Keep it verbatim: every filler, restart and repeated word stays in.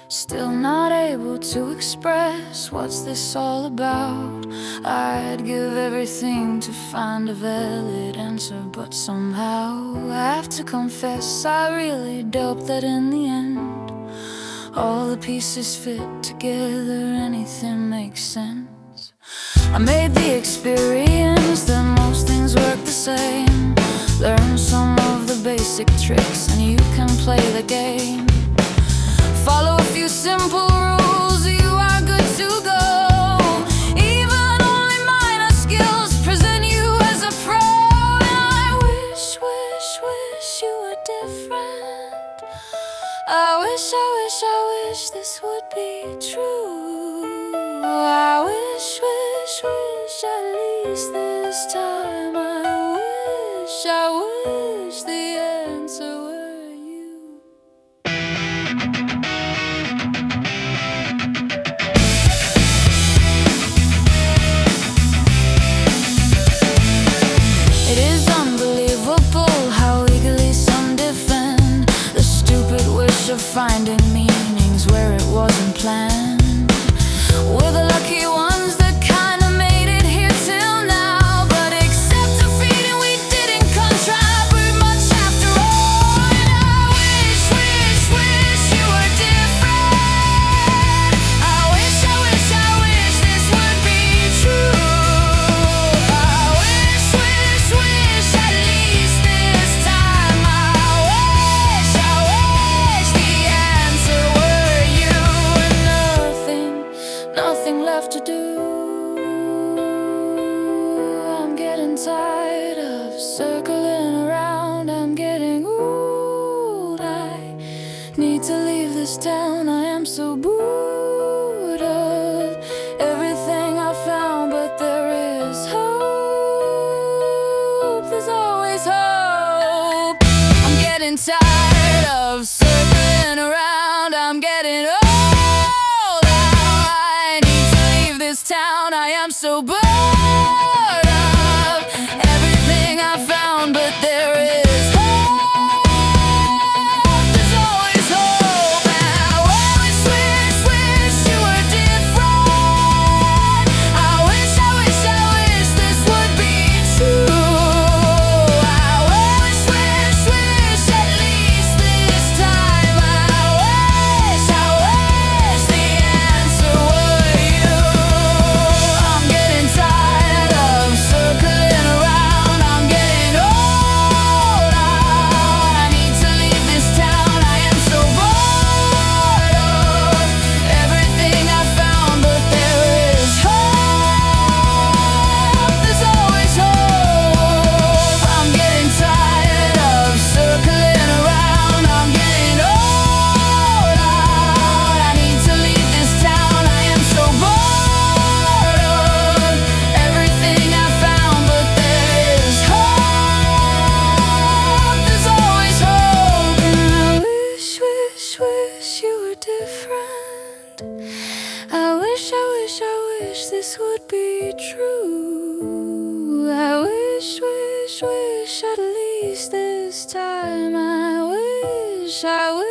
Still not able to express what's this all about. I'd give everything to find a valid answer, but somehow I have to confess I really doubt that in the end all the pieces fit together, anything makes sense. I made the experience that most things work the same. Learn some of the basic tricks and you can play the game. Follow a few simple rules, you are good to go. Even only minor skills present you as a pro. And I wish, wish, wish you were different. I wish, I wish, I wish this would be true. I wish, wish, wish at least this time. I wish, I wish the answer were you. It is unbelievable how eagerly some defend the stupid wish of finding meanings where it wasn't planned. We're the lucky ones that kinda made it here till now, but except defeating we didn't contribute much after all. And I wish, wish, wish you were different. I wish, I wish, I wish this would be true. I wish, wish, wish at least this time. I wish, I wish the answer were you. And nothing, nothing left to do. I'm getting tired of circling around. I'm getting old. I need to leave this town. I am so bored of everything I found, but there is hope. There's always hope. I'm getting tired of circling around. I'm getting old. I need to leave this town. I am so bored of everything I found, but there is hope. There's always hope. And I wish, wish, wish you were different. I wish, I wish, I wish this would be true. I wish, wish, wish at least this time. I wish, I wish the answer were you. I'm getting tired of circling around. I'm getting old. I need to leave this town. I am so bored of everything I found, but there is hope. There's always hope. I'm getting tired of circling around. I'm getting old. I need to leave this town. I am so bored of everything I found, but there is hope. There's always hope. And I wish, wish, wish you were different. I wish, I wish, I wish this would be true. I wish, wish, wish at least this time. I wish, I wish